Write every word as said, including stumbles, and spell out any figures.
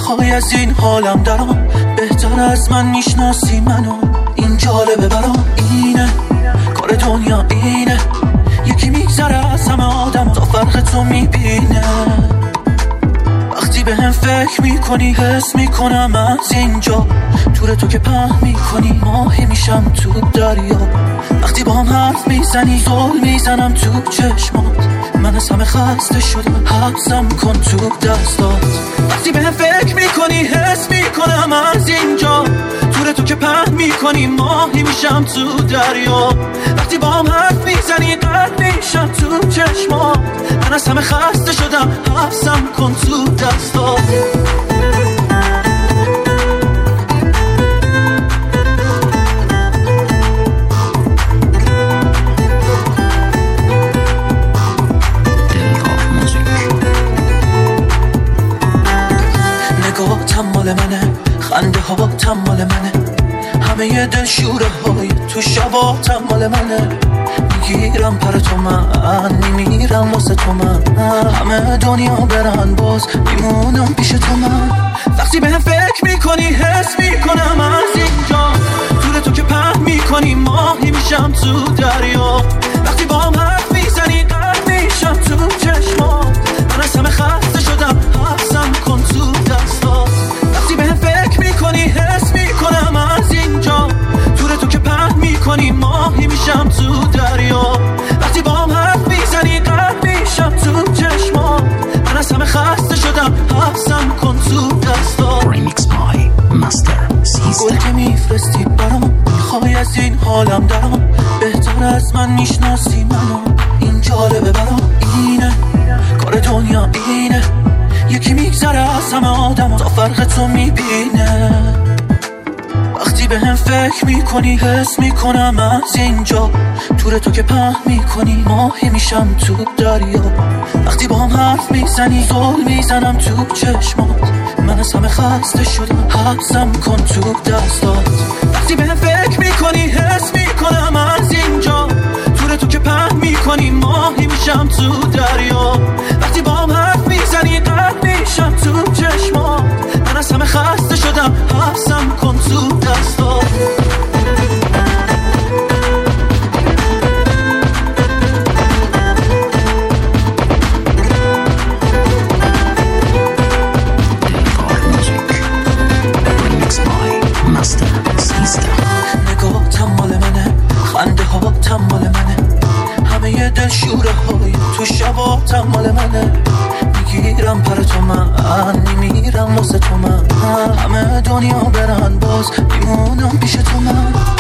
میخوای از این حالم درام، بهتر از من میشناسی منو. این جالبه برام، اینه کار دنیا، اینه یکی میگذره از همه آدم تا فرق تو میبینه. وقتی به هم فکر میکنی حس میکنم از اینجا، تور تو که پهن میکنی ماهی میشم تو دریا. وقتی با هم حرف میزنی زل میزنم تو چشمات، من از همه خسته شدم حبسم کن تو دستات. وقتی به هم فکر میکنی حس میکنم از اینجا، تور تو که پهن میکنی ماهی میشم تو دریا. وقتی با هم حرف میزنی قد میشم تو چشمات، من از همه خسته شدم حبسم کن تو دستات. نگاهتم مال منه، خنده ها تم مال منه، همه ی دل شوره های تو شباتم مال منه. میگیرم پر تو من، میمیرم واسه تو من، همه دنیا برن باز میمونم پیش تو من. وقتی به هم فکر میکنی حس میکنم از اینجا، تور تو که پهن میکنی ماهی میشم تو دریا. وقتی با هم حرف میزنی قد میشم تو چشمات، من از همه خسته شدم حبسم کن تو دستات. وقتی به هم فکر میکنی حس میکنم از اینجا، تور تو که پهن میکنی ماهی میشم تو دریا. وقتی با هم حرف میزنی قد میشم تو چشمات، من از همه خسته شدم حبسم کن تو دستات. Remix by Master System. گل که میفرستی برام، میخوای از این حالم درام، بهتر از من میشناسی منو. این جالبه برام، اینه کار دنیا، اینه یکی میگذره از همه آدم تا فرق تو میبینه. وقتی به هم فکر میکنی حس میکنم از اینجا، تور تو که پهن میکنی ماهی میشم تو دریا. وقتی با هم حرف میزنی زل میزنم تو چشمات، من از همه خسته شدم حبسم کن تو دستات. وقتی به هم فکر میکنی حس میکنم از اینجا، تور تو که پهن میکنی ماهی میشم تو دریا. وقتی با هم حرف میزنی قد میشم تو چشمات، من از همه خسته شدم حبسم کن تو دستات. نگاهتم مال منه، خنده ها تم مال منه، همه ی دل شوره های تو شباتم مال منه. میگیرم پر تو من، میمیرم واسه تو من، همه دنیا برن باز میمونم پیش تو من.